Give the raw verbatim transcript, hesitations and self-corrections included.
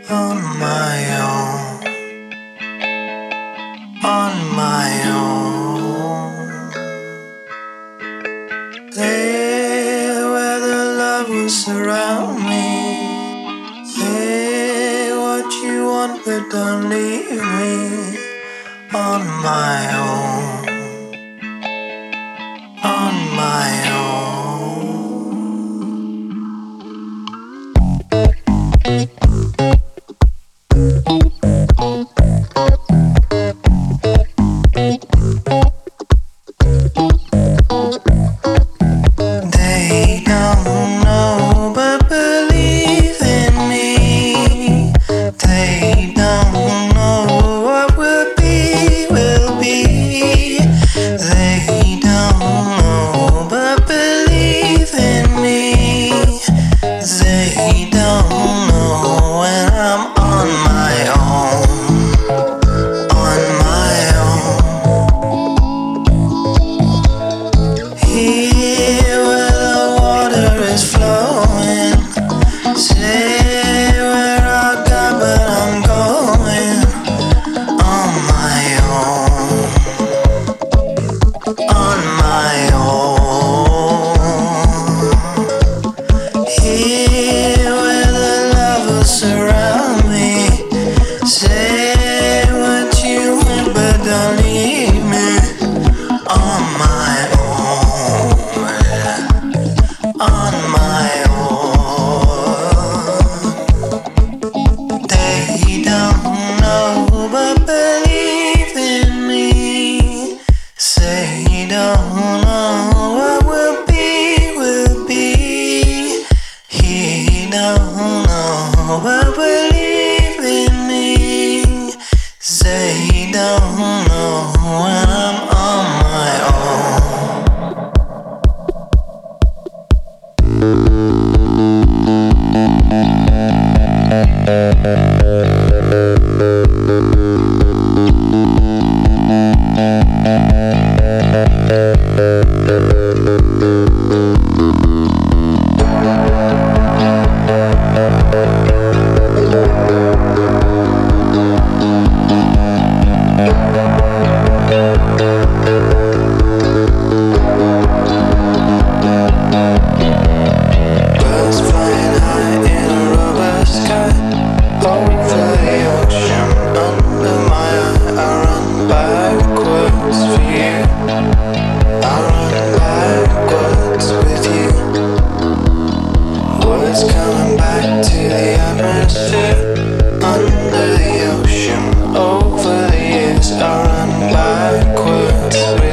on my own, on my own. There where the love will surround me. Say what you want, but don't leave me on my own, on my own. They don't know but believe in me. They don't know what will be, will be. They don't know but believe in me. They don't know when I'm on my own, on my own. Here where the water is flowing. Say where I got, but I'm going on my own, on my own. Here where the love will surround me. Say what you want, but don't leave me on my own, on my own. They don't know but believe in me. Say you don't know what will be, will be. He don't know but believe in me. Say you don't know when I'm on my own. Birds flying high in a rubber sky, over the ocean, under my eye. I run backwards for you. I run backwards with you. Words coming back to the atmosphere, under the ocean, over the years. I run backwards with you.